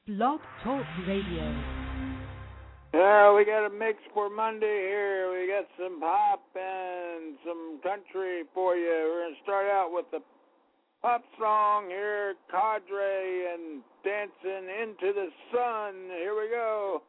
Blog Talk Radio. Yeah, we got a mix for Monday here. We got some pop and some country for you. We're going to start out with the pop song here, Cadre and Dancing into the Sun. Here we go.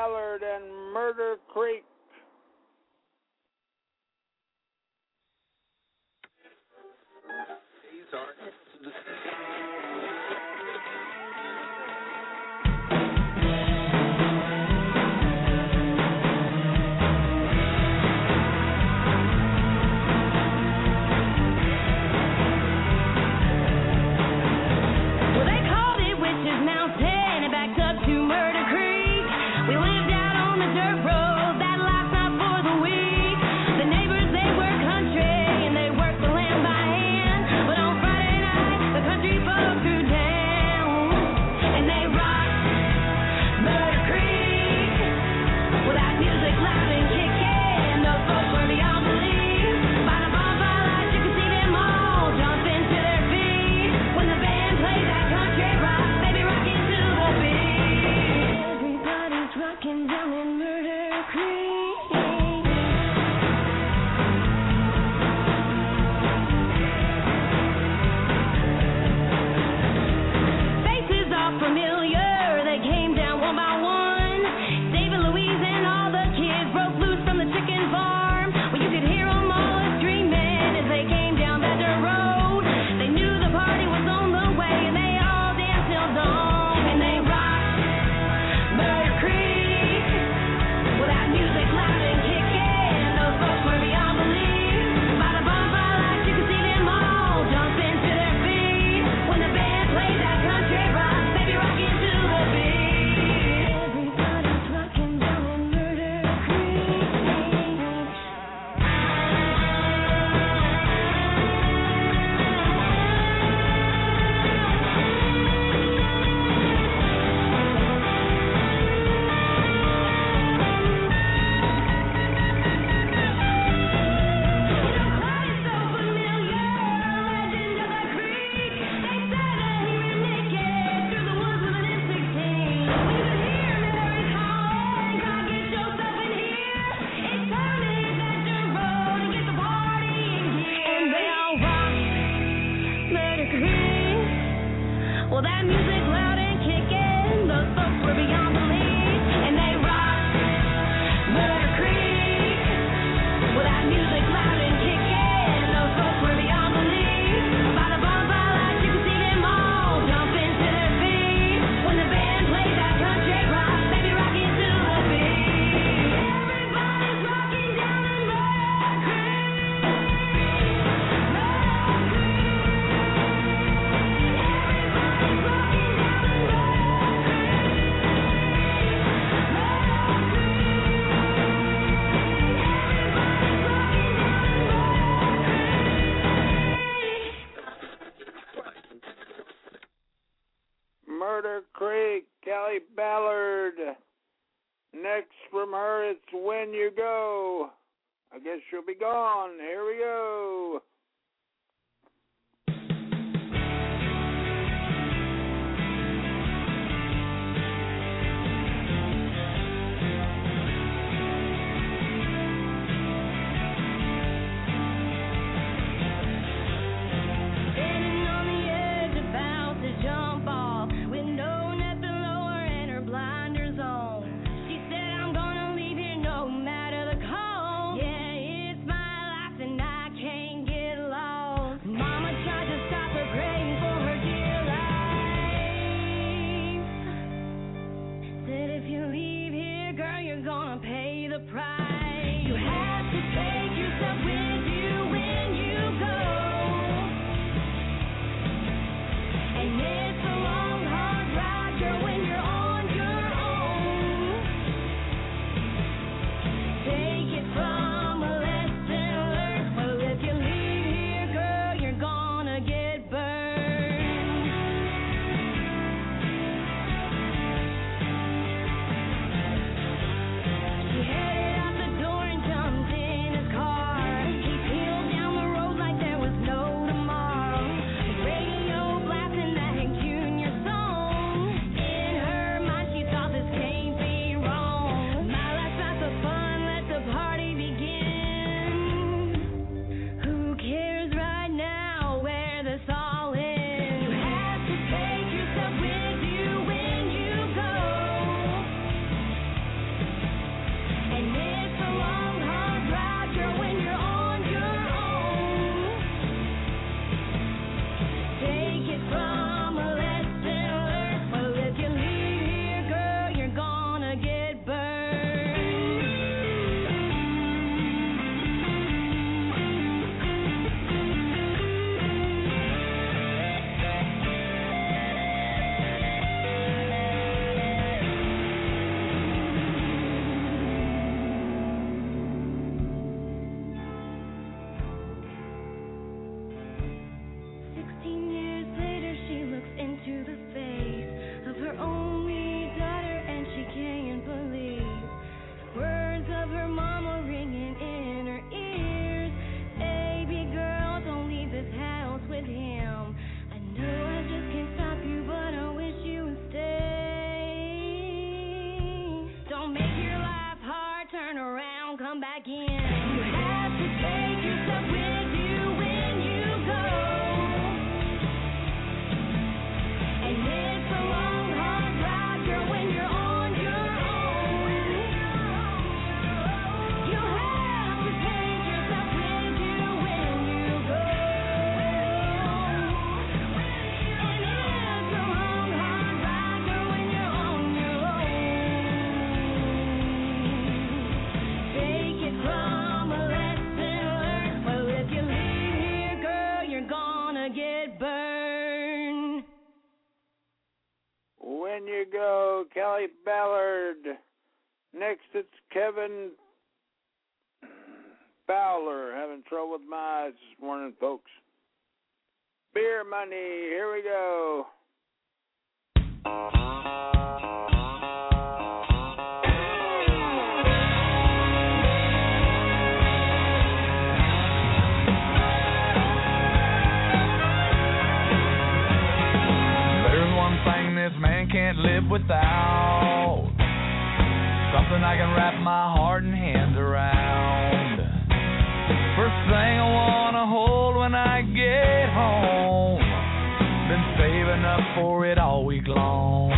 Ballard and Murder Creek. Murder Creek, Kelly Ballard. Next from her, it's When You Go. I guess she'll be gone. Here we go. Yeah, it's my life and I can't get go. Kelly Ballard. Next, it's Kevin Fowler. Having trouble with my eyes this morning, folks. Beer Money. Here we go. This man can't live without something I can wrap my heart and hands around. First thing I wanna hold when I get home. Been saving up for it all week long.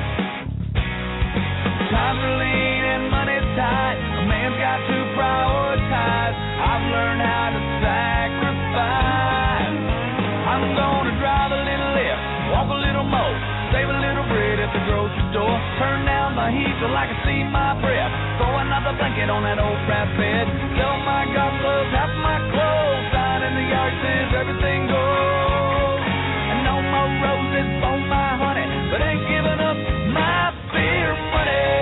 Times are lean and money's tight. A man's got to prioritize. I've learned how to sacrifice. I'm gonna drive a little less, walk a little more. Save a little bread at the grocery store. Turn down the heat till I can see my breath. Throw another blanket on that old brass bed. Sell my golf clubs, half my clothes. Sign in the yard says everything goes. And no more roses for my honey, but ain't giving up my beer money.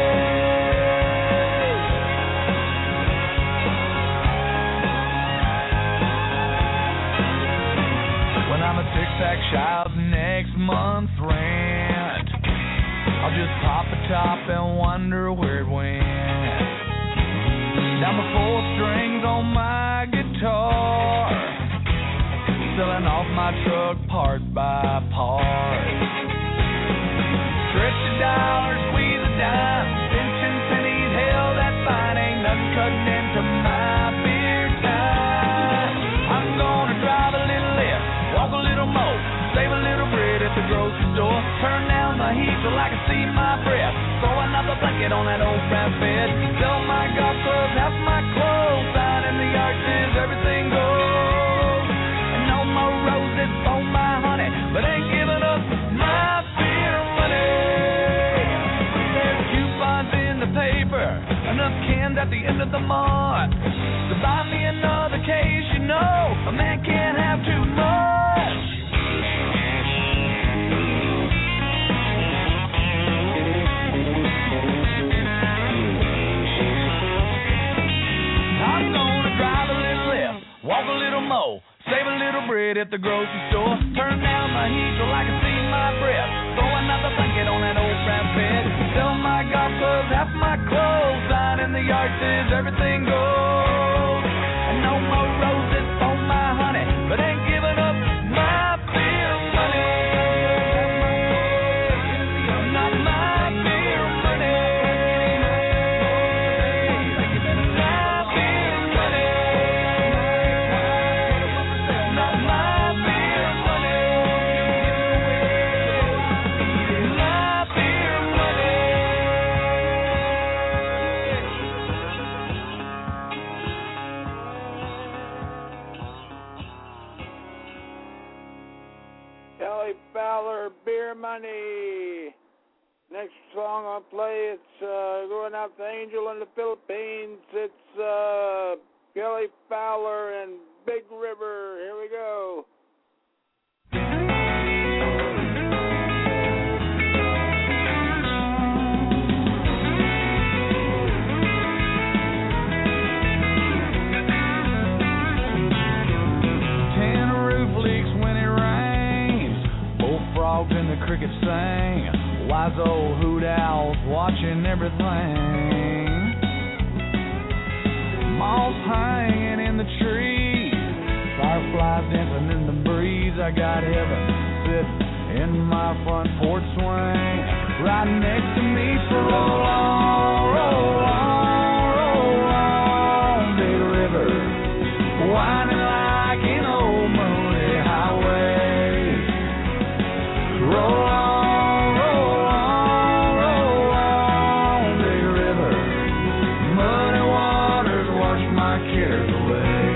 When I'm a six-pack shy of next month's rent, I'll just pop a top and wonder where it went. Down the 4 strings on my guitar, selling off my truck part by part. Stretch a dollar, squeeze a dime, pinching pennies, hell that fine ain't nothing cutting into my beer time. I'm gonna drive a little less, walk a little more. Save a little bread at the grocery store. Turn down the heat till I can see my breath. Throw another blanket on that old brass bed. Sell my golf clubs, half my clothes. Sign in the yard says everything goes. And no more roses for my honey, but ain't giving up my beer money. There's coupons in the paper, enough cans at the end of the month to buy me another case. You know, a man can't have too much. Walk a little more, save a little bread at the grocery store. Turn down the heat till I can see my breath. Throw another blanket on that old brass bed. Sell my golf clubs, half my clothes. Sign in the yard says everything goes. And no more roses for my honey, but ain't giving up my beer money. Not my beer money. My beer money. Kelly Fowler, Beer Money. Next song I'll play, it's going out to Angel in the Philippines. It's Kelly Fowler and Big River. Here we go. And the crickets sing, wise old hoot owls watching everything. Moths hanging in the trees, fireflies dancing in the breeze. I got heaven sitting in my front porch swing, right next to me. So roll on, roll on, roll on, Big River, winding like an old moody highway. Roll on, roll on, roll on, Big River. Muddy waters wash my cares away.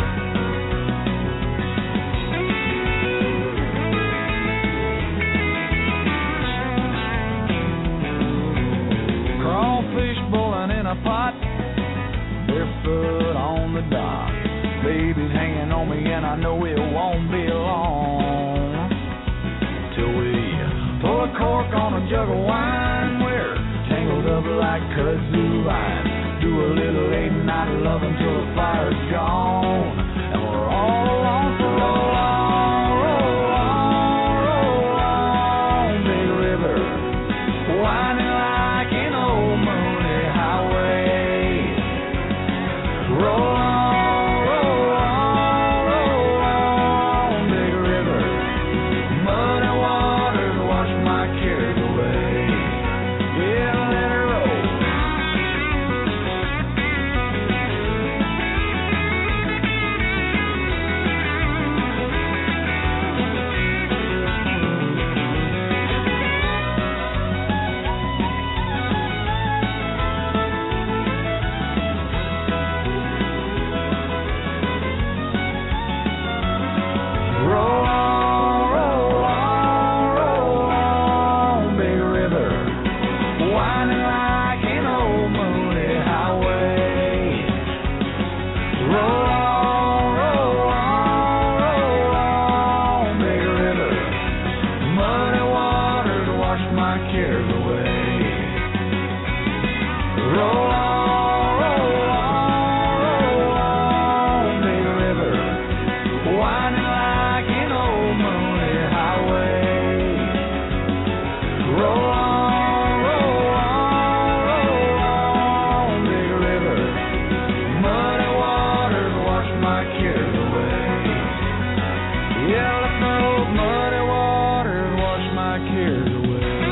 Crawfish boiling in a pot, barefoot on the dock. Baby's hanging on me and I know it won't be long till we pull a cork on a jug of wine. a little late night love until the fire's gone, and we're all alone. So roll on, big river, winding like an old moonlit highway. Roll on, big river, muddy waters wash my cares away. Yeah, let it roll. Roll on, big river, winding like an old moonlit highway. Roll on, big river, muddy waters wash my cares away. Roll on, big river, winding like an old moonlit highway. Roll on, big river, muddy waters wash my cares away. Yeah, let those muddy waters wash my cares away.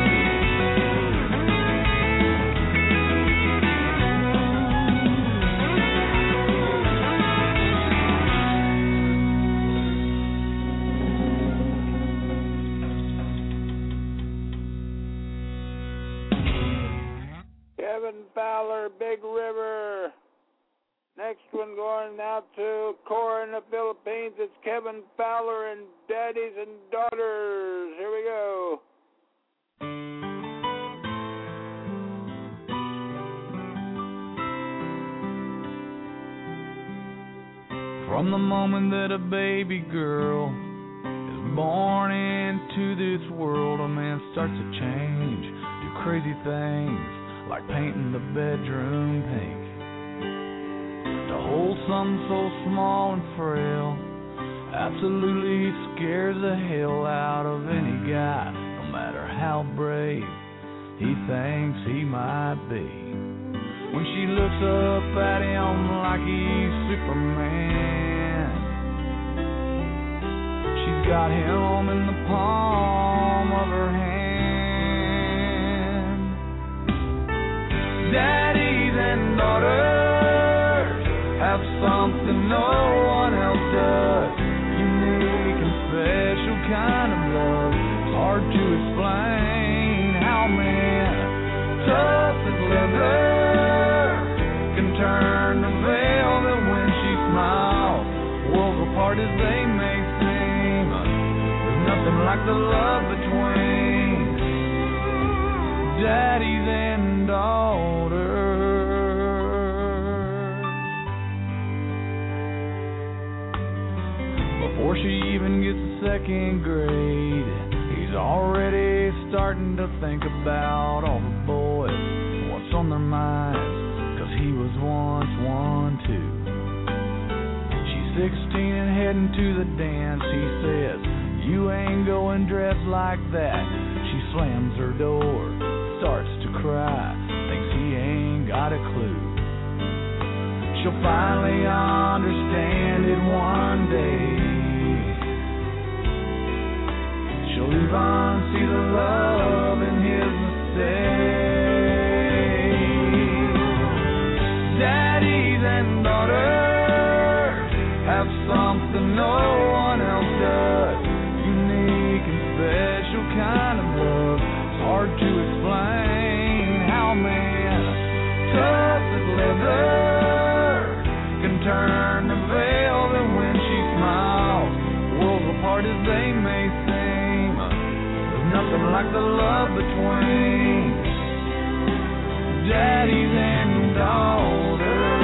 Kevin Fowler, Big River. Next one going out to Cora in the Philippines. It's Kevin Fowler and Daddies and Daughters. Here we go. From the moment that a baby girl is born into this world, a man starts to change, do crazy things like painting the bedroom pink. To hold something so small and frail absolutely scares the hell out of any guy, no matter how brave he thinks he might be. When she looks up at him like he's Superman, she's got him in the palm of her hand. Daddies and daughters have something no one else does. Unique and special kind of love. It's hard to explain how man, tough as leather, can turn the veil that when she smiles, worlds apart as they may seem, there's nothing like the love between daddies and daughters. Before she even gets to second grade, he's already starting to think about all the boys, what's on their minds, 'cause he was once one too. She's 16 and heading to the dance. He says, "You ain't going dressed like that." She slams her door, starts to cry, thinks he ain't got a clue. She'll finally understand it one day. She'll even see the love in his mistakes. Daddies and daughters have something no one else does. Unique and special kind of love. It's hard to explain how man, tough as leather, can turn the veil that when she smiles, worlds apart as they may seem, there's nothing like the love between daddies and daughters.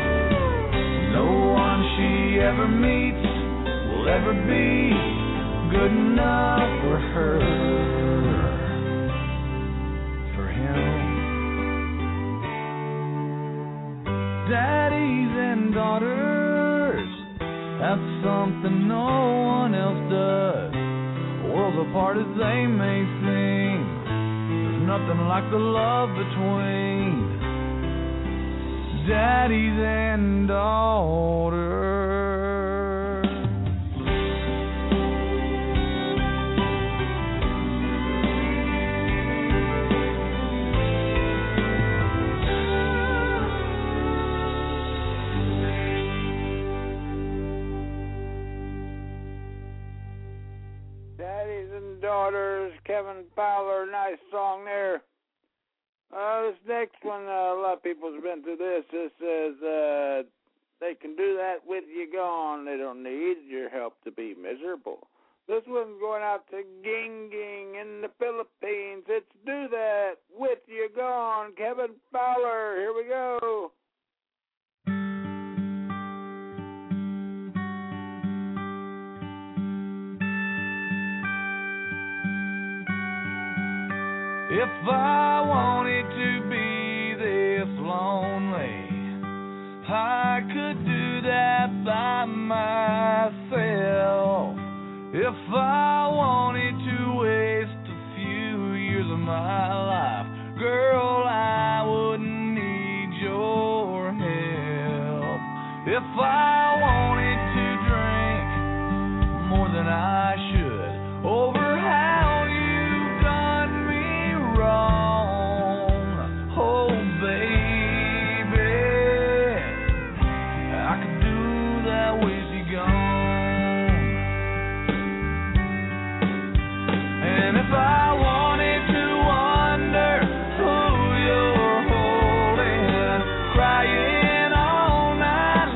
No one she ever meets will ever be good enough for her, for him. Daddies and daughters have something no one else does. Worlds apart as they may seem, there's nothing like the love between daddies and daughters. Daddies and Daughters, Kevin Fowler, nice song there. This next one, a lot of people's been through this. This says, they can do that with you gone. They don't need your help to be miserable. This one's going out to Ging Ging in the Philippines. It's Do That With You Gone. Kevin Fowler, here we go. If I wanted to be this lonely, I could do that by myself. If I wanted to waste a few years of my life, girl, I wouldn't need your help. If I wanted to drink more than I should over how you've done me wrong, oh baby, I could do that with you gone. And if I wanted to wonder who you're holding, crying all night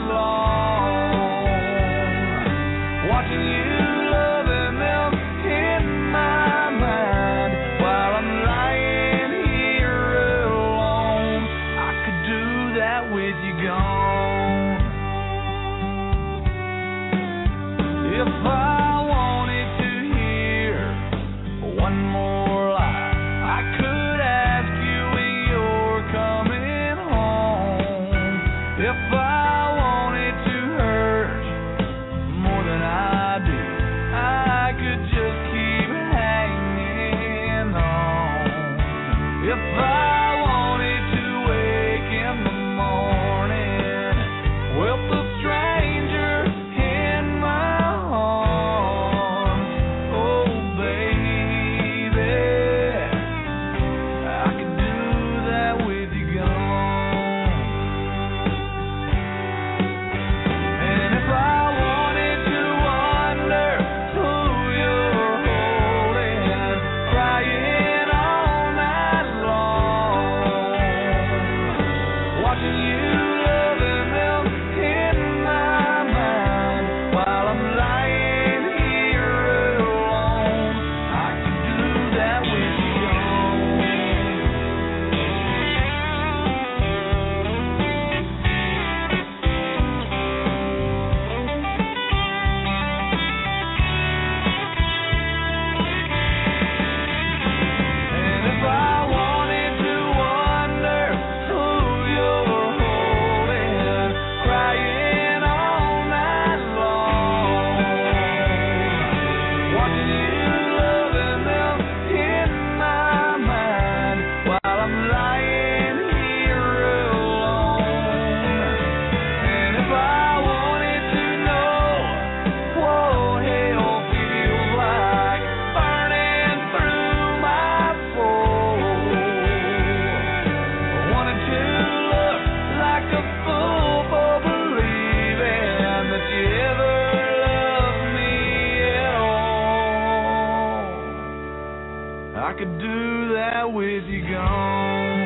long, watching you loving them in my mind while I'm lying here alone, I could do that with you gone. If I wanted to hear one more lie, I could ask you when you're coming home. If I wanted to hurt more than I do, I could just keep hanging on. If I wanted to wake in the morning with a stranger in my arms, oh baby, I could do that with you gone. And if I wanted to wonder who you're holding, crying all night long, watching you loving them in my mind while I'm lying here alone, I could do that with you gone. And if I wanted to wonder who you're holding, crying all night long, watching you loving them in my mind while I'm lying here alone. And if I wanted to know what hell feels like burning through my soul, I wanted to look like a fool for believing that you ever loved me at all, I could do that with you gone.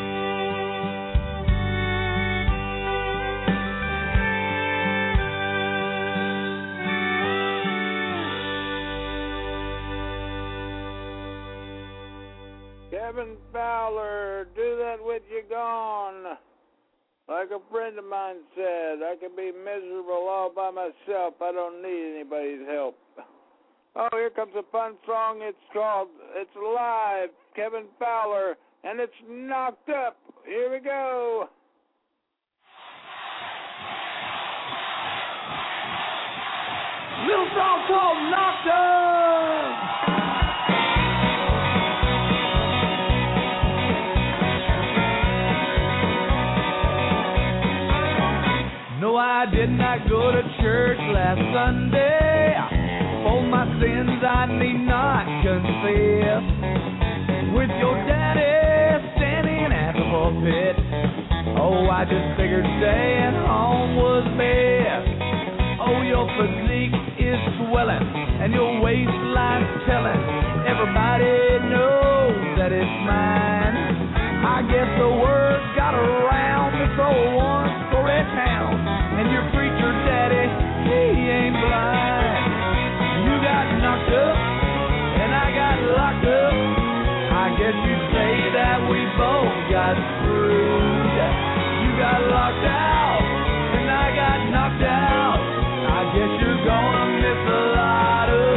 Kevin Fowler, Do That With You Gone. Like a friend of mine said, I can be miserable all by myself. I don't need anybody's help. Oh, here comes a fun song. It's Live, Kevin Fowler, and it's Knocked Up. Here we go. Little song called Knocked Up. No, I did not go to church last Sunday. For my sins I need not confess. With your daddy standing at the pulpit, oh, I just figured staying home was best. Oh, your physique is swelling and your waistline's telling. Everybody knows that it's mine. I guess the word got around this old one-story town, and your preacher daddy, he ain't blind. You got knocked up and I got locked up. I guess you'd say that we both got screwed. You got locked out and I got knocked out. I guess you're gonna miss a lot of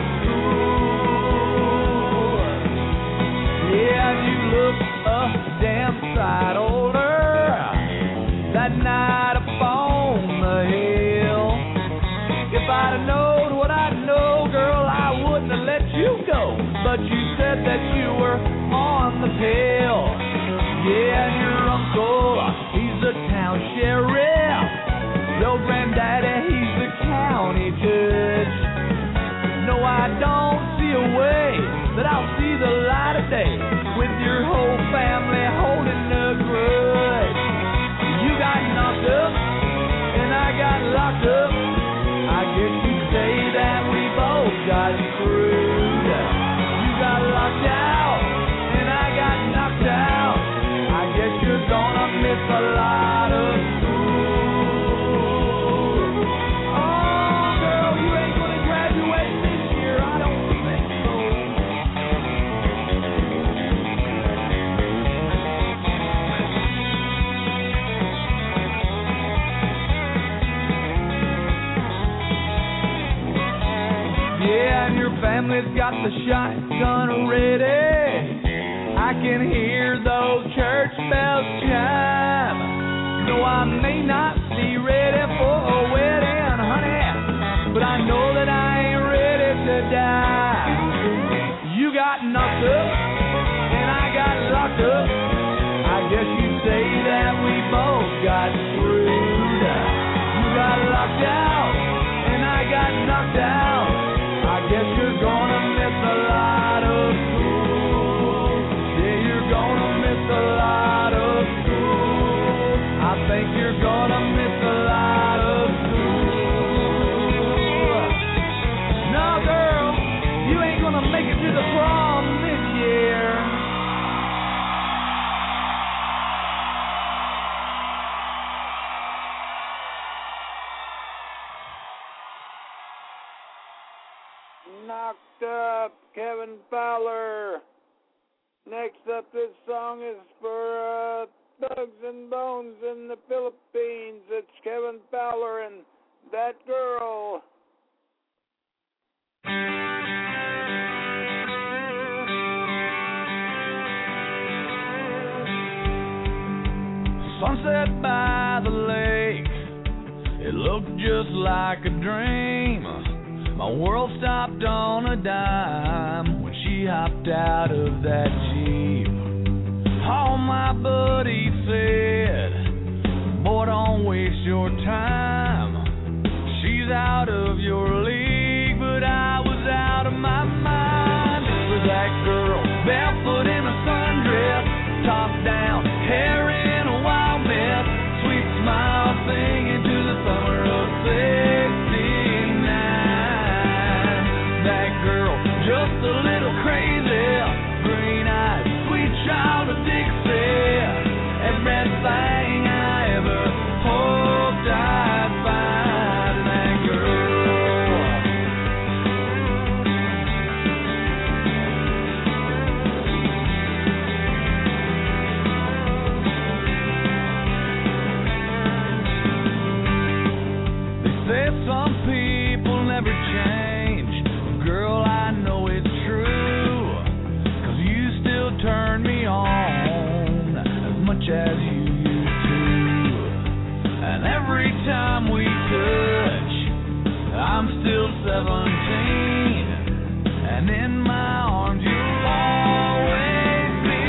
school. Yeah, you look a damn sight older that night upon the hill. If I'd have known what I know, girl, I wouldn't have let you go. But you said that you were on the pill. Yeah, and your uncle, he's the town sheriff. Your granddaddy, he's the county judge. No, I don't see a way that I'll see the light of day with your whole family holding a grudge. You got knocked up and I got locked up. I guess you'd say that we both got screwed. You got locked out and I got knocked out. I guess you're gonna miss a lot of school. Oh, girl, you ain't gonna graduate this year. I don't think so. Yeah, and your family's got the shotgun ready. I can hear those church bells chime. No, I may not be ready for a wedding, honey, but I know that I ain't ready to die. You got knocked up and I got locked up. I guess you'd say that we both got screwed. You got locked out and I got knocked out. I guess you're gonna miss a lot of school. Yeah, you're gonna miss a lot of school. I think you're gonna miss a lot of school. No, girl, you ain't gonna make it to the prom this year. Knocked Up, Kevin Fowler. Next up, this song is for Thugs and Bones in the Philippines. It's Kevin Fowler and That Girl. Sunset by the lake, it looked just like a dream. My world stopped on a dime when she hopped out of that Jeep. All my buddies said, boy, don't waste your time. She's out of your league, but I was out of my mind. For that girl, barefoot in a sundress, top down, hair in a wild mess, sweet smile singing to the summer of '69. That girl, just a little crazy, green eyes, sweet child of Dixie, everything I ever hoped I'd find. That girl. They say some people never change. Girl, I and in my arms you'll always be.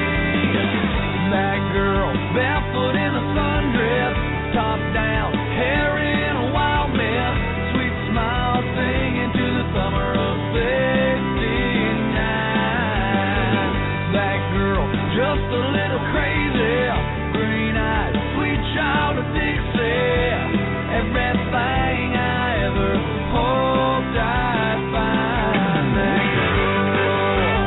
That girl, barefoot in a sundress, top down, hair in a wild mess, sweet smile singing to the summer of '69. That girl, just a little crazy, green eyes, sweet child of Dixie, everything I ever hoped I'd find. That girl.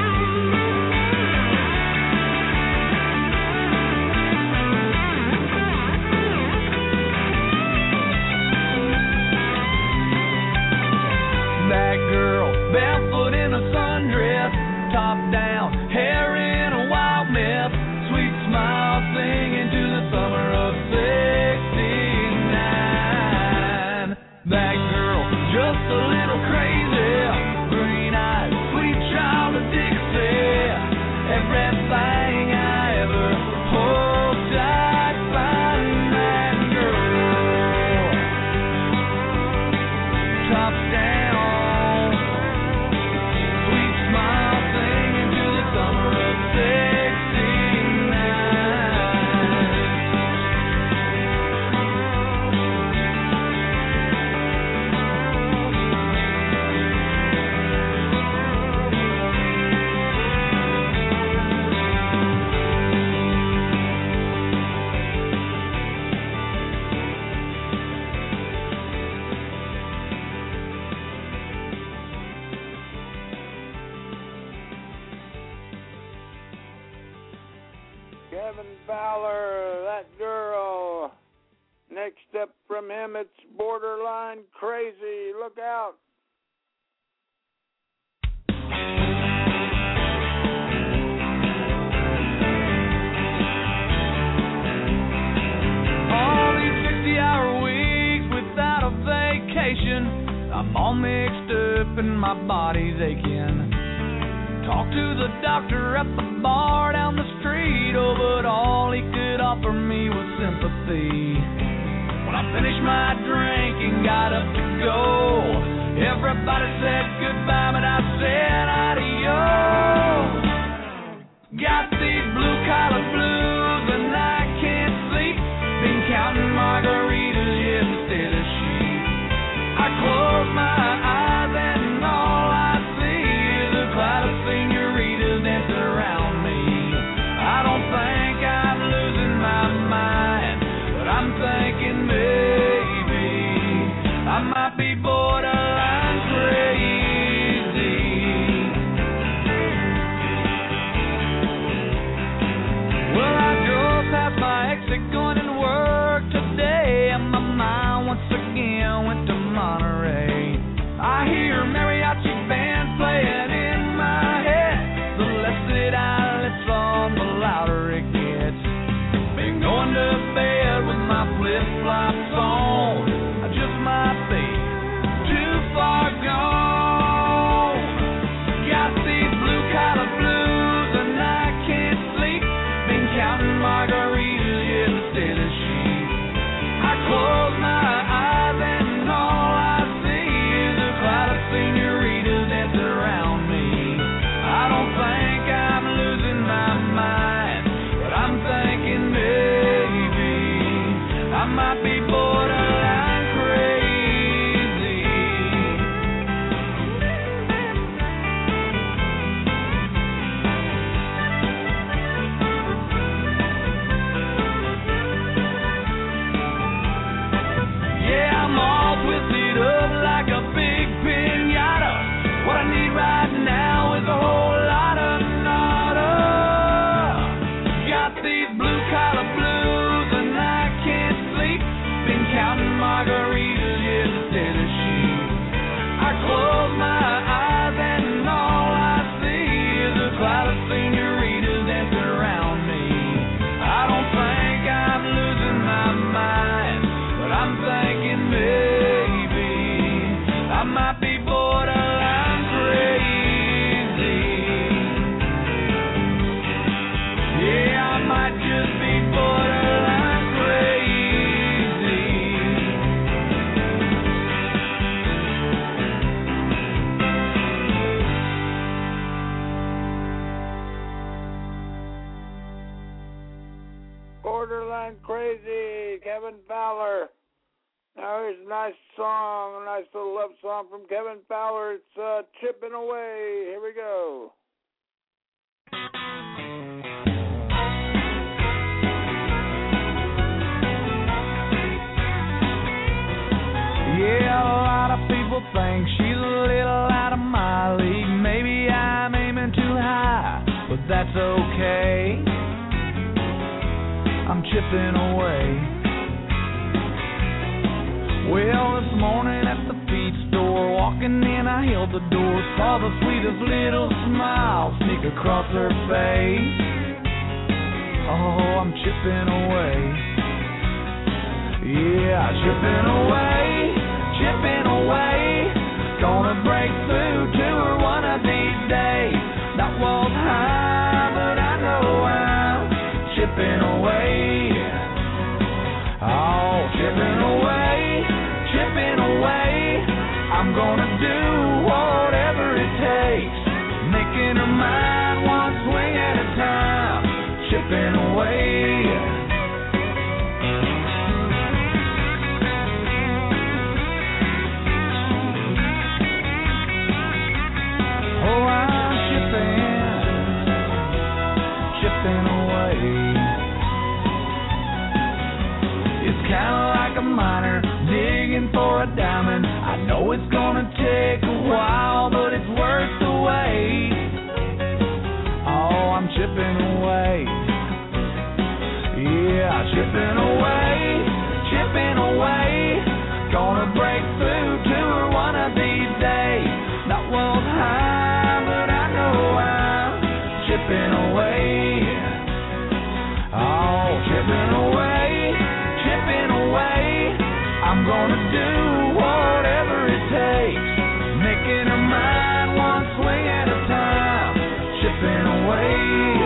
That girl, barefoot in a sundress, top down, hair in a wild mess, sweet smile singing to the summer of '69. That girl, just a little crazy, green eyes, sweet child of Dixie, everything I ever hoped I'd find. That girl, top down, sweet smile singing to the summer of '69. Kevin Fowler, that girl. Next up from him, it's Borderline Crazy. Look out. All these 60-hour weeks without a vacation, I'm all mixed up and my body's aching. Talked to the doctor at the bar down the street, oh, but all he could offer me was sympathy. When I finished my drink and got up to go, everybody said goodbye, but I said adios. Got these blue-collar blues and I can't sleep, been counting margaritas, yeah, instead of sheep. I close my eyes and all I see is a cloud of senoritas dancing around me. I don't think I'm losing my mind, but I'm thinking maybe I might be borderline crazy. Well, I drove past my exit going into work today, and my mind once again went to Monterey. I hear mariachi band playing in my head. The less that I listen on, the louder it gets. Been going to bed with my flip-flops on. I just might be too far gone. Got these blue-collar blues and I can't sleep. Been counting margaritas, yeah, instead of sheep. I close my eyes and all I see is a cloud of senoritas dancing around me. I don't think I'm losing my mind, but I'm thinking maybe I might be borderline. Borderline Crazy, Kevin Fowler. Now here's a nice song, a nice little love song from Kevin Fowler. It's Chipping Away. Here we go. Yeah, a lot of people think she's a little out of my league. Maybe I'm aiming too high, but that's okay. I'm chipping away. Well, this morning at the feed store, walking in, I held the door, saw the sweetest little smile sneak across her face. Oh, I'm chipping away. Yeah, chipping away, chipping away. Gonna break through to her one of these days. Not walk high, but I know I'm chipping away. Oh, chipping away, chipping away. I'm gonna do whatever it takes, making her mine one swing at a time, chipping away. Kinda like a miner digging for a diamond. I know it's gonna take a while, but it's worth the wait. Oh, I'm chipping away. Yeah, chipping away, chipping away. Gonna break through to her one of these days. Not walk high, but I know I'm chipping away. Oh, chipping away, chipping away. I'm gonna do whatever it takes, making her mine one swing at a time, chipping away.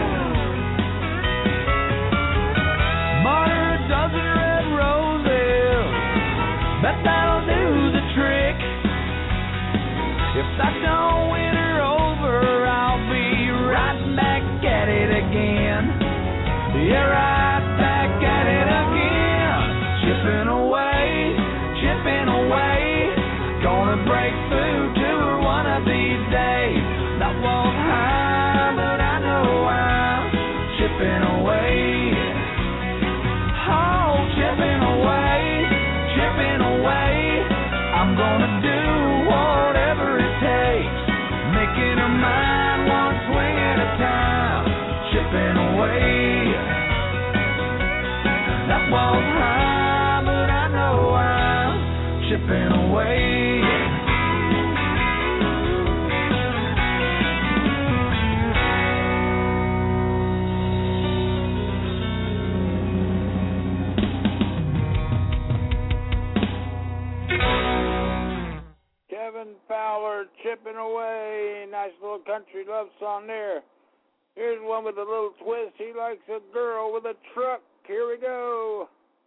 Butter a dozen red roses, bet that'll do the trick. If that don't win her over, I'll be right back at it again. Yeah, right back at it again. Chipping away, chipping away. Gonna break through to her one of these days. Not walk high, but I know I'm chipping away. Oh, chipping away, chipping away. I'm gonna do whatever it takes, making her mine one swing at a time, chipping away. Not walk high, but I know I'm chipping away. Kevin Fowler, Chipping Away. Nice little country love song there. Here's one with a little twist. He likes a girl with a truck. Here we go.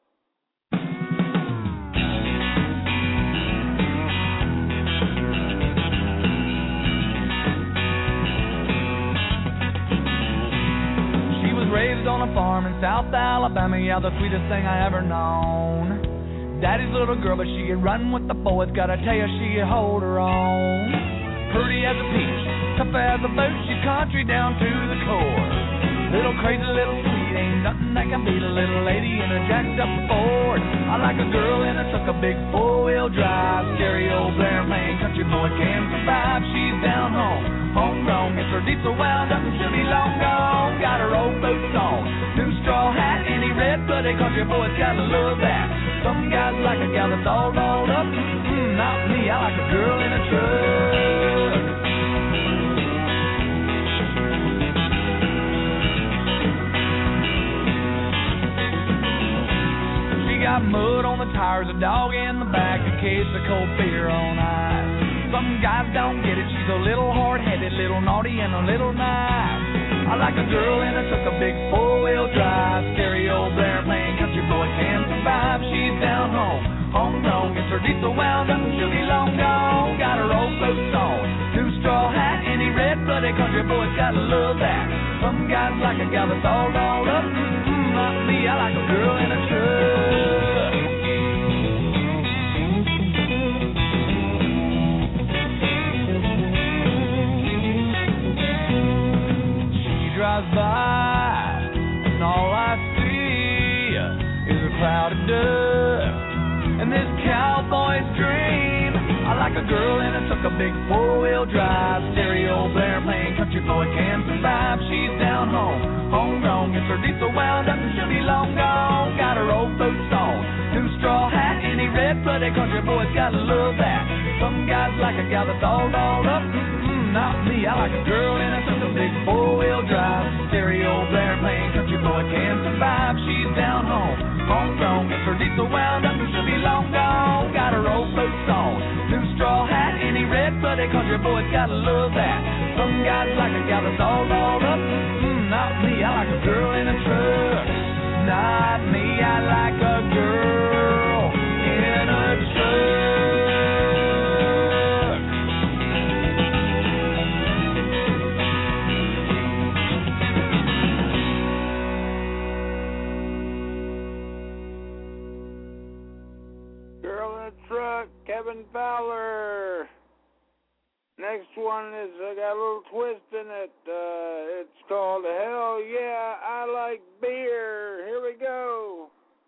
She was raised on a farm in South Alabama, yeah, the sweetest thing I ever known. Daddy's little girl, but she could run with the boys, gotta tell you, she could hold her own. Pretty as a peach, tough as a boot, she's country down to the core. Little crazy, little sweet, ain't nothing that can beat a little lady in a jacked up Ford. I like a girl in a truck, a big four-wheel drive, scary old Blair playing country boy can survive. She's down home, homegrown, gets her diesel wound up and she'll be long gone. Got her old boots on, new straw hat, any red-blooded country boys gotta love that. Some guys like a gal that's all dolled up, not me, I like a girl in a truck. Got mud on the tires, a dog in the back, a case of cold beer on ice. Some guys don't get it, she's a little hard-headed, little naughty and a little nice. I like a girl in a truck, a big four-wheel drive, scary old Blair playing country boy can survive. She's down home, homegrown, gets her diesel wound up and she'll be long gone. Got her old boots on, new straw hat, any red-blooded country boys gotta love that. Some guys like a gal that's all dolled up, not me, I like a about a duck and this cowboy's dream. I like a girl and I took a big four-wheel drive, stereo blaring, playing country boy can survive. She's down home, homegrown, gets her diesel wound up and she'll be long gone. Got her old boots on, new straw hat, any red-blooded country boy's gotta love that. Some guys like a gal that's all dolled up. Not me, I like a girl and I took a big four-wheel drive, stereo blaring, playing country boy can survive. She's down home, homegrown, gets her diesel wound up and she'll be long gone. Got her old boots on, new straw hat, any red-blooded country boy's gotta love that. Some guys like a gal that's all dolled up. Not me, I like a girl in a truck. Not me, I like a girl in a truck. Truck, Kevin Fowler. Next one is, I got a little twist in it. It's called Hell Yeah, I Like Beer. Here we go.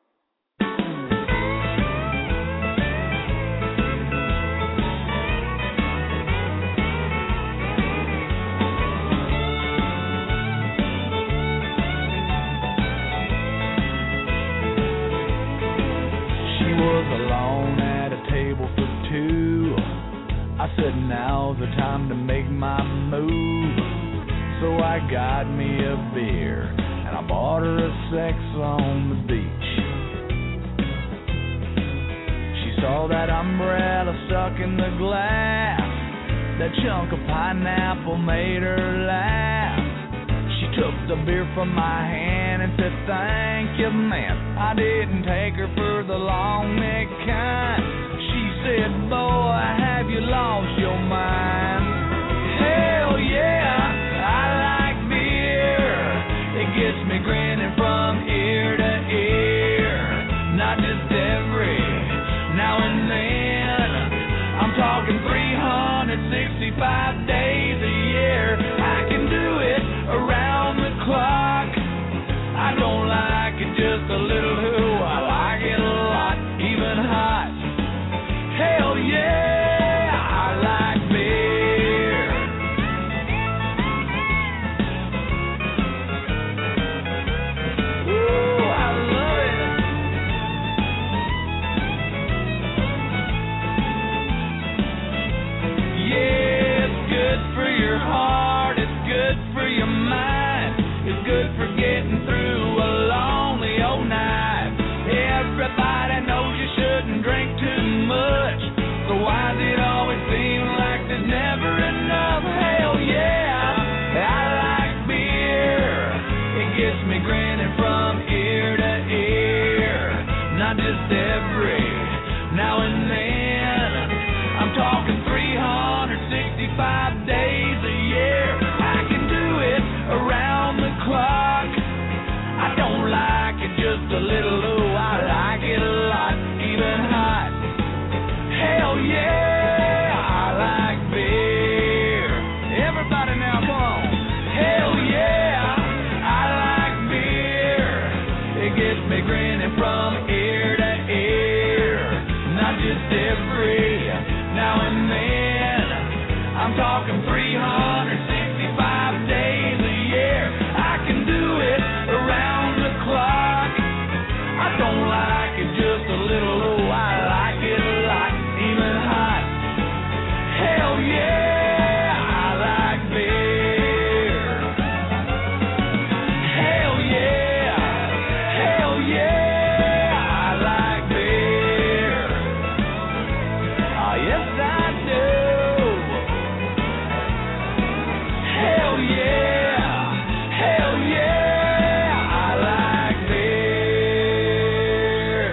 She was alone at a table for two. I said, now's the time to make my move. So I got me a beer and I bought her a sex on the beach. She saw that umbrella stuck in the glass. That chunk of pineapple made her laugh. She took the beer from my hand and said, thank you, man. I didn't take her for the long neck kind. She said, boy, have you lost your mind? Hell yeah, I like beer. It gets me grinning from ear to ear. Not just every now and then. I'm talking 365 days a year. I can do it around the clock. I don't like it just a little, I like it a lot, even hot. Hell yeah, I like beer. Woo, I love it. Yeah, it's good for your heart, it's good for your mind, it's good for getting through a lonely old night. Everybody knows you shouldn't drink too much, so why does it always seem like there's never enough? Hell yeah, I like beer. It gets me grinning from ear to ear. Not just every now and then. I'm talking 365 days a year. I can do it around the clock. I don't like it just a little, I like it a lot, even hot. Hell yeah, I like beer. Everybody now, come on. Hell yeah, I like beer. It gets me grinning from ear to ear. Not just every now and then. I'm talking 365 days a year. I can do it around the clock. I don't like it just a little, I like it a lot, even hot. Hell yeah, I like beer. Hell yeah, I like beer. Oh, yes I do. Hell yeah, I like beer.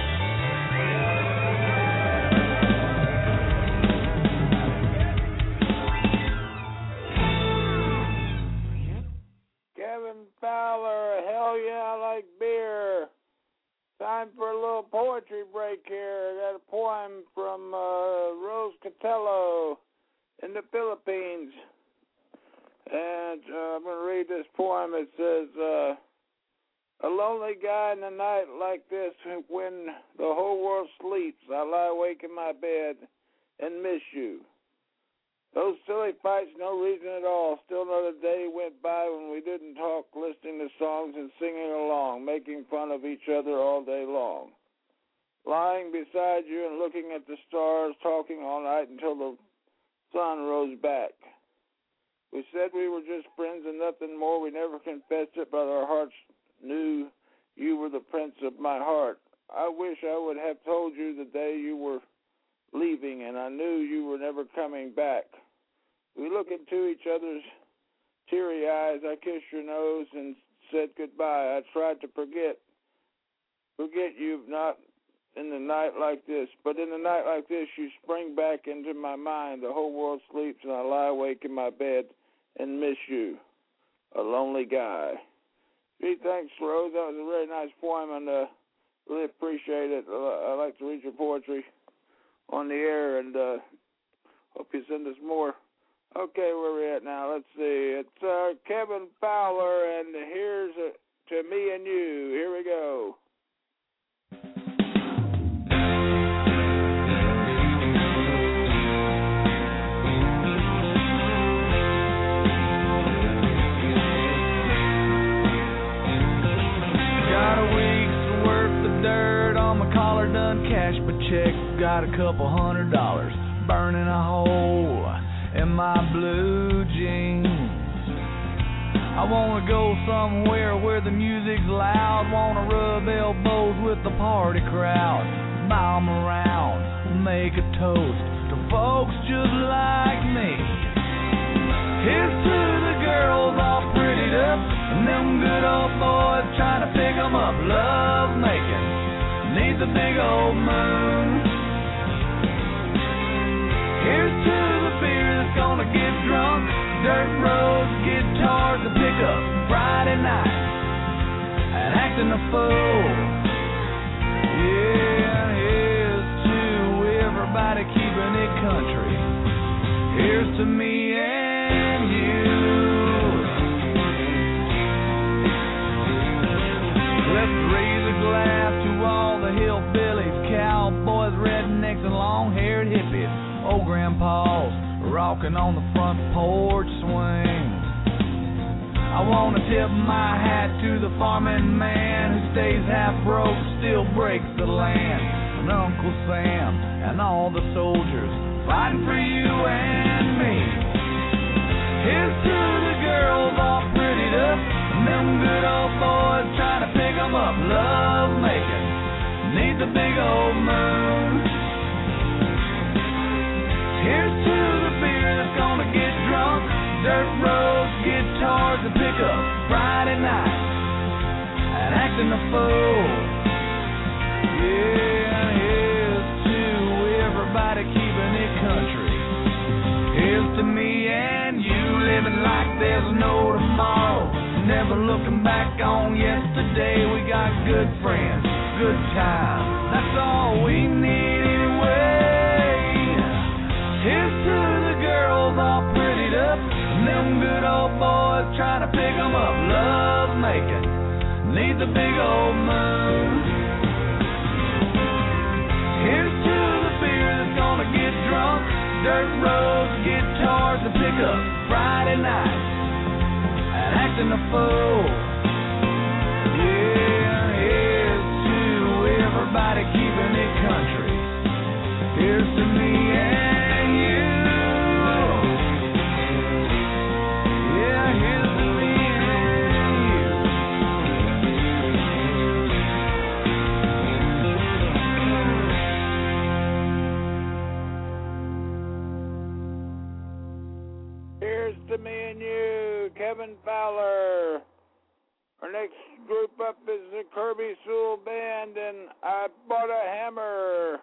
Kevin Fowler, hell yeah, I like beer. Time for a little poetry break here. I got a poem from Rose Catello in the Philippines. And I'm going to read this poem. It says, A lonely guy in a night like this, when the whole world sleeps, I lie awake in my bed and miss you. Those silly fights, no reason at all. Still another day went by when we didn't talk, listening to songs and singing along, making fun of each other all day long. Lying beside you and looking at the stars, talking all night until the sun rose back. We said we were just friends and nothing more. We never confessed it, but our hearts knew you were the prince of my heart. I wish I would have told you the day you were leaving, and I knew you were never coming back. We looked into each other's teary eyes. I kissed your nose and said goodbye. I tried to forget you, not in the night like this, but in a night like this, you spring back into my mind. The whole world sleeps, and I lie awake in my bed and miss you, a lonely guy. Gee, thanks, Rose. That was a very nice poem, and really appreciate it. I like to read your poetry on the air, and hope you send us more. Okay, where are we at now? Let's see. It's Kevin Fowler, and here's To Me and You. Here we go. Cash my check, got a couple $100 burning a hole in my blue jeans. I wanna go somewhere where the music's loud, wanna rub elbows with the party crowd, bow 'em around, make a toast to folks just like me. Here's to the girls all prettied up, and them good old boys trying to pick 'em up, love making neath the big old moon. Here's to the beer that's gonna get drunk, dirt roads, guitars to pick up Friday night, and acting a fool. Yeah, here's to everybody keeping it country. Here's to me and you. Let's raise a glass to all the hillbillies, cowboys, rednecks, and long-haired hippies. Old grandpas rocking on the front porch swing. I want to tip my hat to the farming man who stays half broke, still breaks the land. And Uncle Sam and all the soldiers fighting for you and me. Here's to the girls all prettied up, and them good old boys trying to pick 'em up, love making neath the big old moon. Here's to the beer that's gonna get drunk, dirt roads, guitars to pick up Friday night, and acting a fool. Yeah, here's to everybody keeping it country. Here's to me and you, living like there's no tomorrow, never looking back on yesterday. We got good friends, good times, that's all we need anyway. Here's to the girls all prettied up, and them good old boys trying to pick 'em up, love making neath the big old moon. Here's to the beer that's gonna get drunk, dirt roads, guitars to pick up Friday night, and acting a fool. Yeah, here's to everybody keeping it country. Here's to me and you. Yeah, here's to me and you. Here's to me and you, Kevin Fowler. Our next group up is the Kirby Sewell Band, and I Bought a Hammer.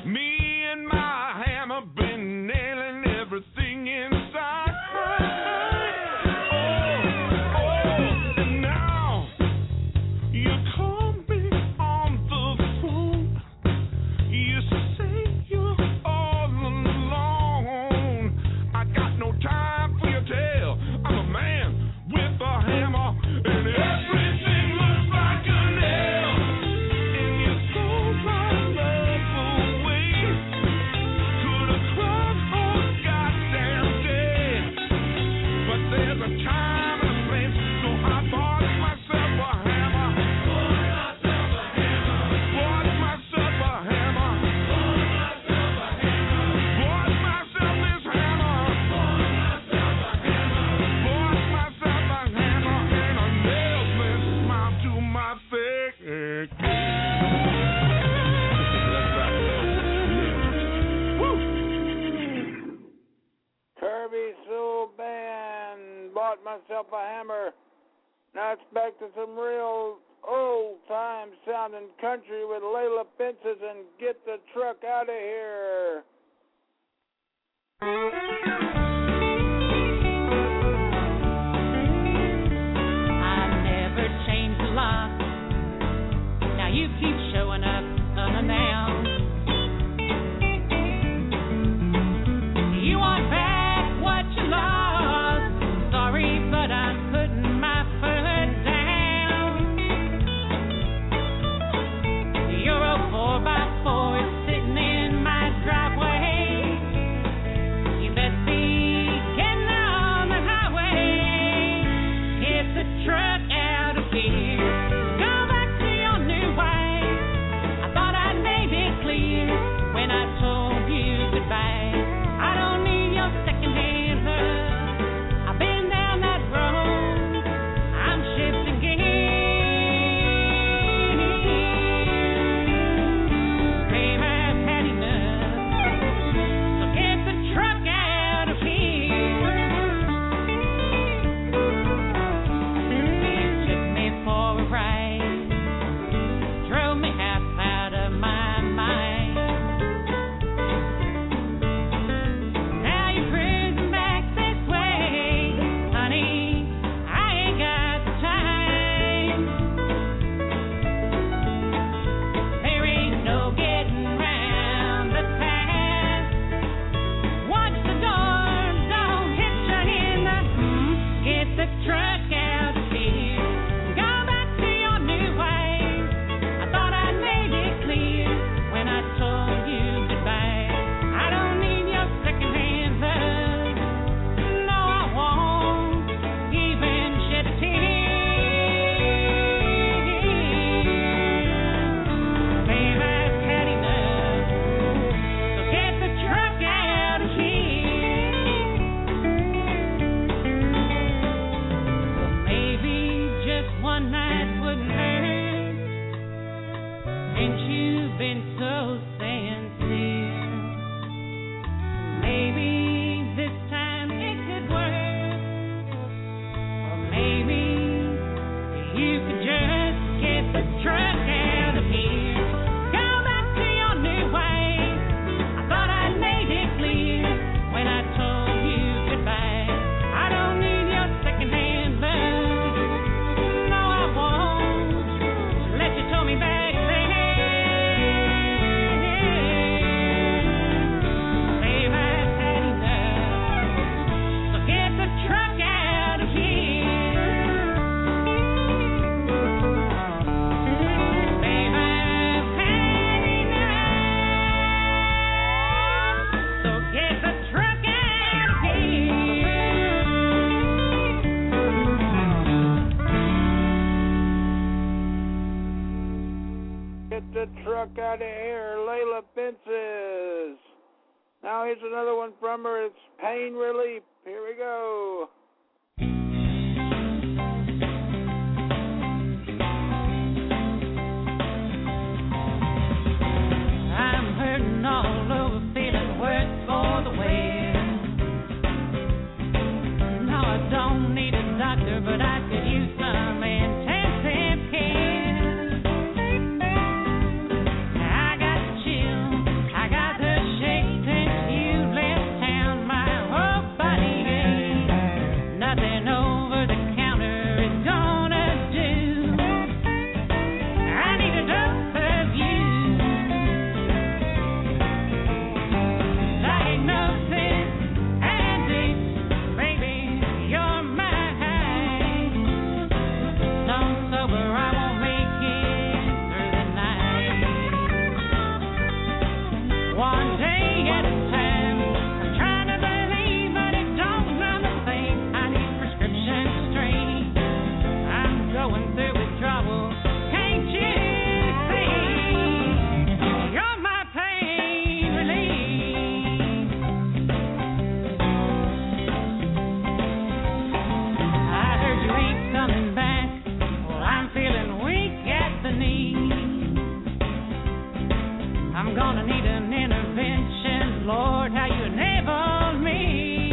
Me and my hammer been nailing everything inside. Oh, and now you call me on the phone. You say you're all alone. I got no time for your tale. I'm a man with a hammer, and everything looks like a nail. And you stole my love away. Could have cried all goddamn day. But there's a time and a place, so I bought myself a hammer. Bought myself a hammer. Bought myself this hammer. Bought myself a hammer and a nail-smith smile to my face. Woo! Kirby Soul Band, bought myself a hammer. Now it's back to some real old-time sounding country with Layla Fences and Get the Truck Out of Here. I never changed a lot. Now you keep showing up unannounced. You want back what you lost. Sorry, but I'm putting my foot down. Your old 4x4 is sitting in my driveway. You best be getting on the highway. Get the truck out of here. Go back to your new way. I thought I'd made it clear when I told you goodbye. I don't need your secondhand love. I've been down that road. I'm shifting gears. Babe, I've had enough. So get the truck out of here. You took me for a ride. Drove me half out of my mind. Now you're cruising back this way. Honey, I ain't got the time. There ain't no getting round the past. Watch the door, don't hit you in the Get the truck out of here. Go back to your new ways. I thought I made it clear when I told you goodbye. I don't need your secondhand love. No, I won't even shed a tear. Babe, I've had enough. So get the truck out of here. Well, maybe just one night wouldn't hurt. Ain't you been so sincere? Maybe this time it could work. Or maybe you could just get the truck out of here. Go back to your new ways. I thought I made it clear when I told you goodbye. I don't need your secondhand love. No, I won't let you tow me back there. Babe, I've had enough. So get the truck out of here. Babe, I've had enough. So get the truck out of here. Get the truck out of here, Layla Fences. Now here's another one from her. It's Pain Relief. Here we go. I'm hurting all over, feeling worse for the wear. No, I don't need a doctor, but I could use some intensive care. I got the chill, I got one day at a time. I'm trying to believe, but it don't run the same. I need prescription strength. I'm going through withdrawal. Can't you see? You're my pain relief. I heard you ain't coming back. Well, I'm feeling weak at the knees. I'm gonna need an intervention, Lord, how you enabled me.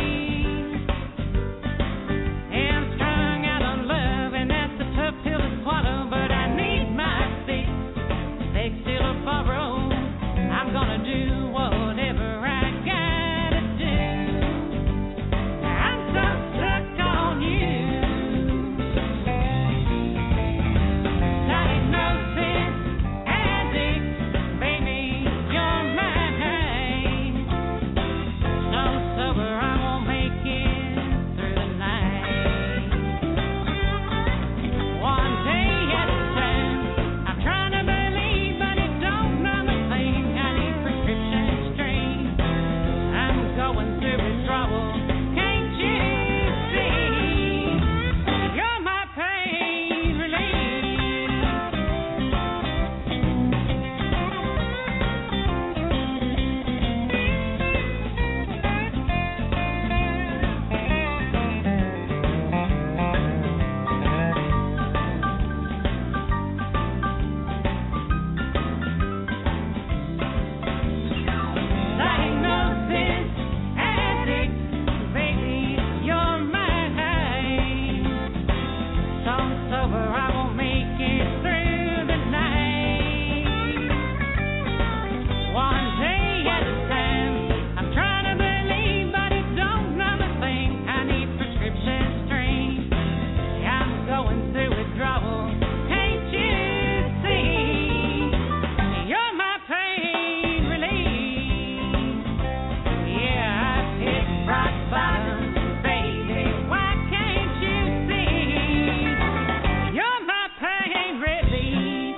Yeah, I'm strung out on love, and that's a tough pill to swallow, but I need my fix. Beg, steal, or borrow. I'm gonna do whatever I gotta do. I'm so stuck on you. Diagnosis, addict, baby, you're mine. So sober, I won't make it through the night. One day at a time, I'm trying to believe, but it don't run the same. I need prescription strength. I'm going through withdrawal. Can't you see? You're my pain relief. Diagnosis, addict, baby, you're mine. So sober, I won't make it through the night. One day at a time, I'm trying to believe, but it don't run the same. I need prescription strength. I'm going through withdrawal. Can't you see? You're my pain relief. Yeah, I've hit rock bottom, baby. Why can't you see? You're my pain relief.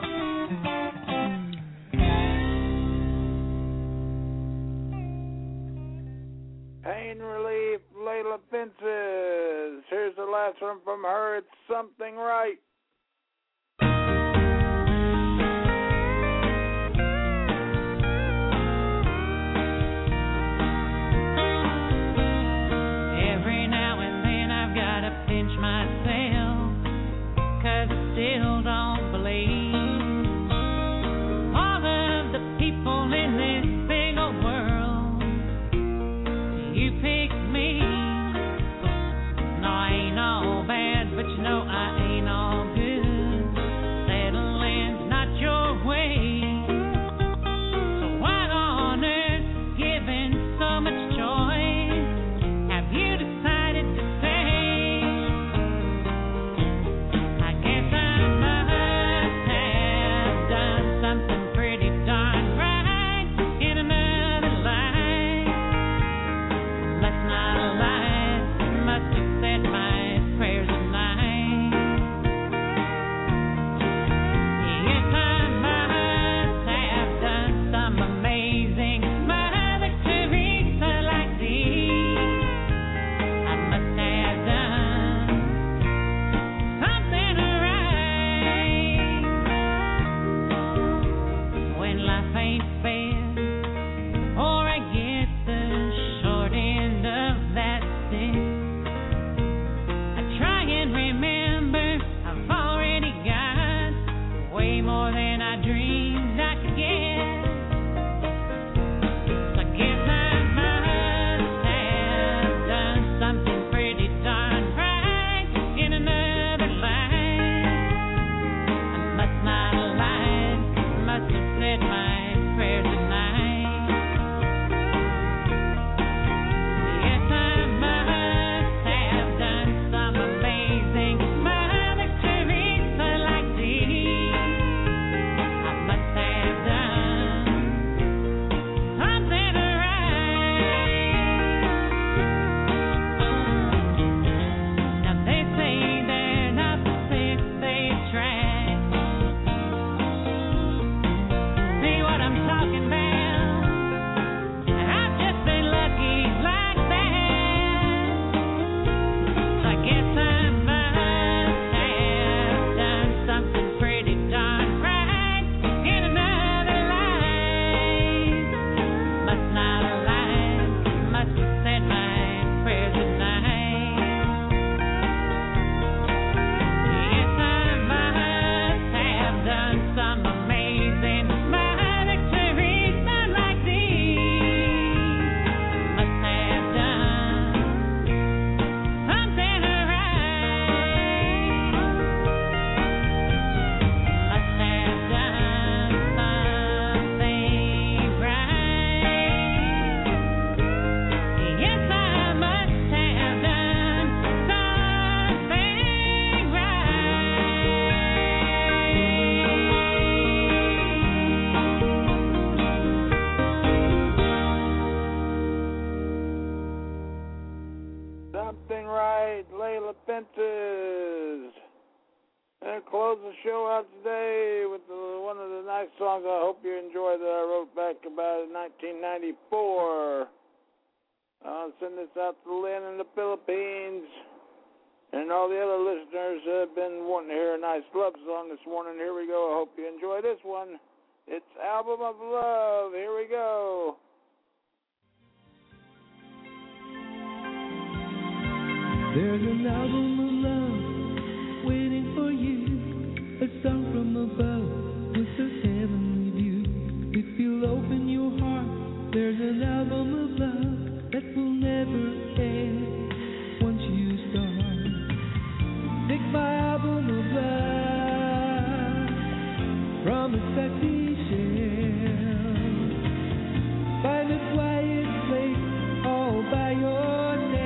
Pain relief, Layla Fences. Here's the last one from her. It's Something Right. Every now and then I've got to pinch myself, 'cause I still don't believe all of the people in this big old world. You picked me. No, I ain't all bad, but you know I ain't all right, Layla Pences. And close the show out today with one of the nice songs I hope you enjoy that I wrote back about in 1994. I'll send this out to Lynn in the Philippines and all the other listeners that have been wanting to hear a nice love song this morning. Here we go. I hope you enjoy this one. It's Album of Love. Here we go. There's an album of love waiting for you, a song from above with a heavenly view. If you'll open your heart, there's an album of love that will never end once you start. Take my album of love from a empty shelf. Find a quiet place all by yourself.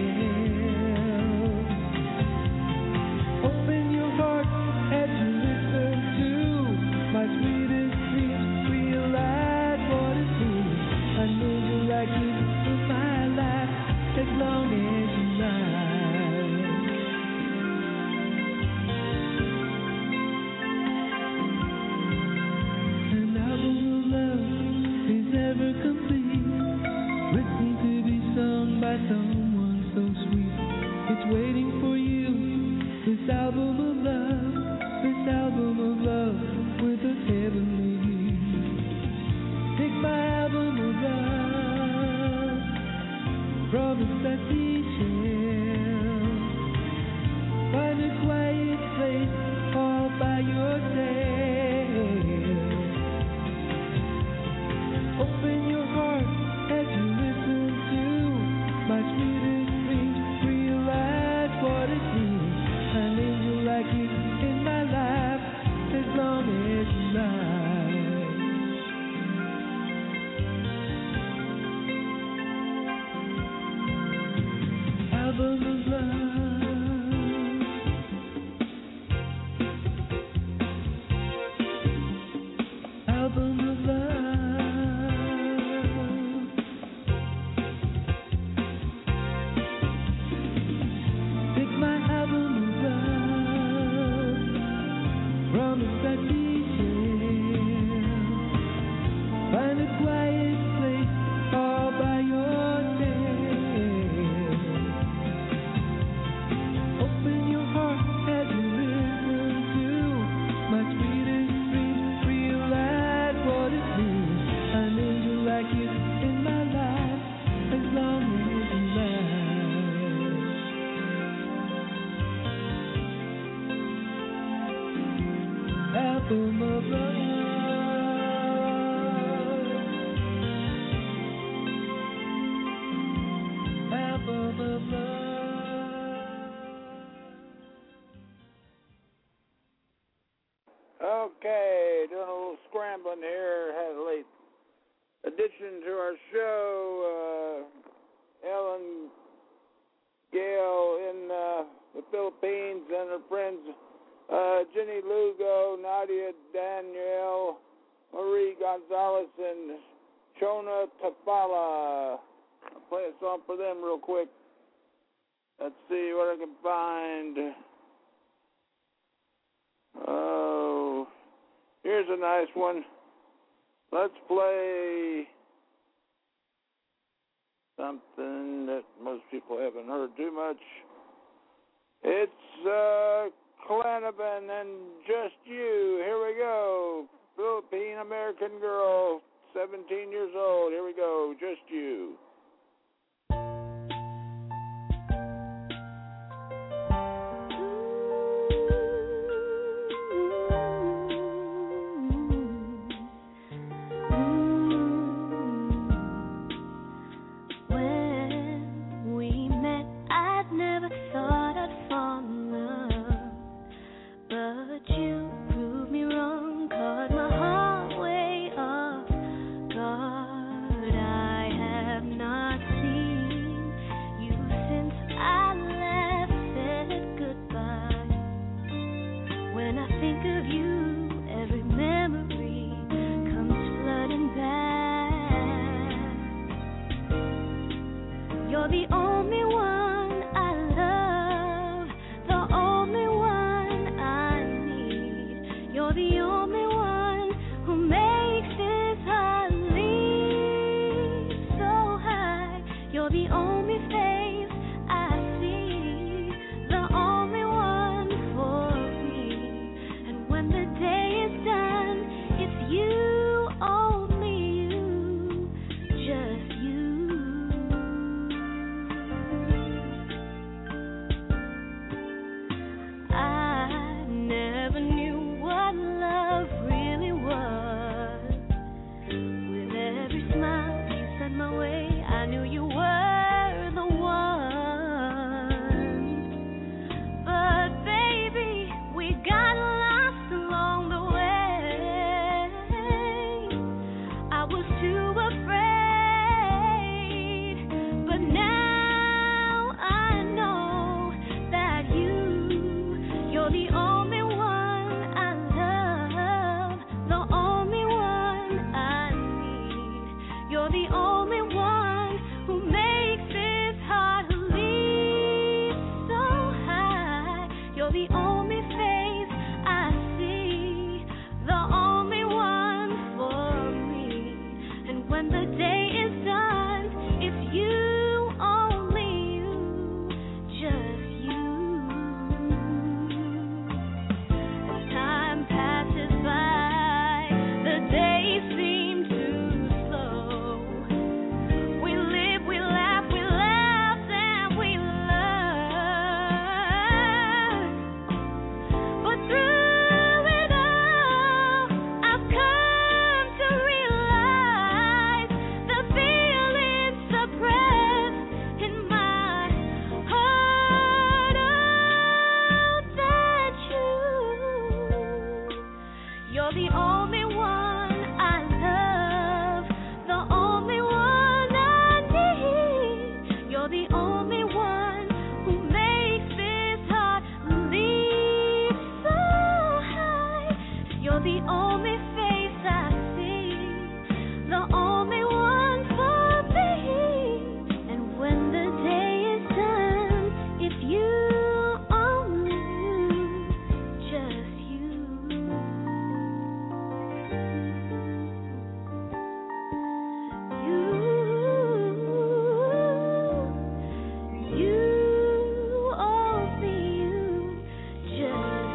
Open your heart as you listen to my sweetest dreams. Realize what it means. I know you like it in my life as long as you like. An album of love is ever complete, written to be sung by someone so sweet. It's waiting for you. This album of love with a heavenly view. Take my album of love from its dusty shelf. Find a quiet place all by yourself. Open your heart as you listen to my sweetest dreams. Realize what it means. An angel like you in my life as long as you like. Album of love. Album of love. Take my album of love from the study shelf. Find a quiet place all by yourself. Open your heart as you listen to my sweetest dreams. Realize what it means. An angel like you in my life as long as you like. Album of love. Album of love. Okay, doing a little scrambling here. Had a late addition to our show. Ellen Gale in the Philippines and her friends Jenny Lugo, Nadia Danielle, Marie Gonzalez, and Chona Tafala. I'll play a song for them real quick. Let's see what I can find. Oh, here's a nice one. Let's play something that most people haven't heard too much. It's Clanavan and Just You. Here we go. Philippine American girl, 17 years old. Here we go. Just You. When we met, I'd never thought I'd fall in love, but you proved me wrong, caught my heart way off guard. I have not seen you since I left, said goodbye. When I think of you, every memory comes flooding back. You're the only one I love. You're the only one who makes this heart leap so high. You're the only face I see, the only one for me. And when the day is done, it's you, only you, just you. As time passes by, the days seem too slow. We live, we laugh, and we learn. But through it all, I've come to realize the feelings suppressed in my heart. Oh, that you're the only one I love, the only one I need. You're the only one who makes this heart leap so high. You're the only face I see, the only one for me. And when the day is done, it's you, only you, just you. You, only you, just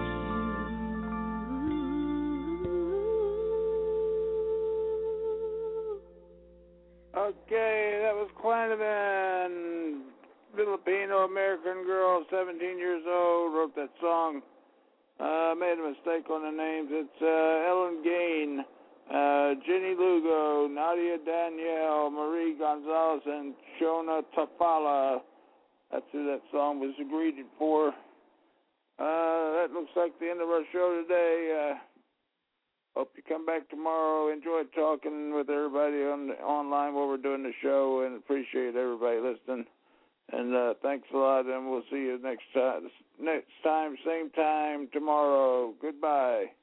you. Okay, that was Clanavan, Filipino-American girl, 17 years old, wrote that song. Made a mistake on the names. It's Ellen Gain, Jenny Lugo, Nadia Danielle, Marie Gonzalez, and Shona Tafala. That's who that song was agreed for. That looks like the end of our show today. Hope you come back tomorrow. Enjoyed talking with everybody online while we're doing the show, and appreciate everybody listening. And thanks a lot, and we'll see you next time, same time tomorrow. Goodbye.